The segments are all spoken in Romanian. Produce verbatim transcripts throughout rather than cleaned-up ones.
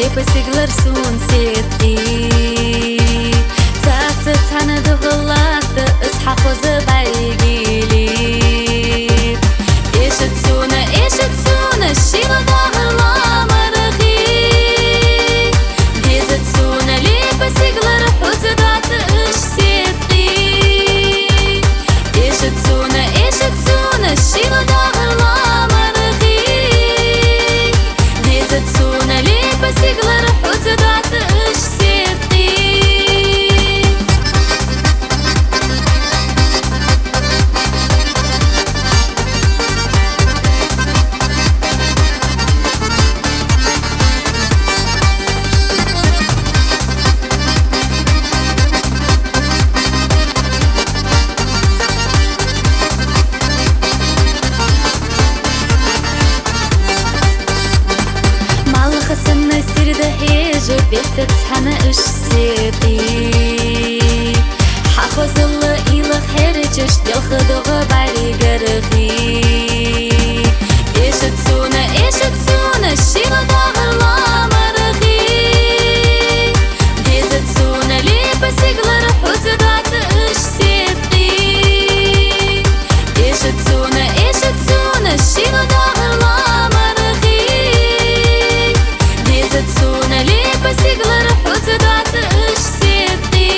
Siglar sun seti Tata tana duhulata Isha khoza baygili Ishat suna, ishat suna Shila dahla marghi Dizat suna Lipa siglar Huza data ish seti Ishat suna, ishat suna Shila dahla marghi Dizat suna Lipa siglar Huza data ish seti بيت تحنى اش سيقي حافظ الله إلى خيرجش ديال خدغ بعري قرخي إيش تسونا إيش تسونا الشيلة ضغلا مرخي ديز تسونا لي بس يقلر حوز دعت اش سيقي إيش تسونا إيش تسونا الشيلة ضغلا مرخي ديز تسونا لي بس يقلر حوز دعت اش سيقي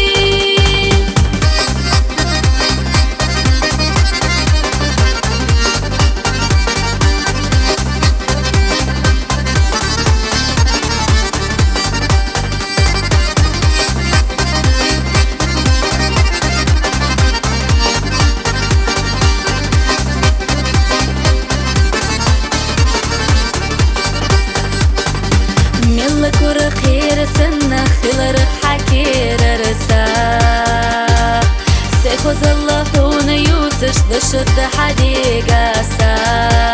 كور خير سنة خلر حكير رسا سيخوز الله هون يوتش دشد حديقة سا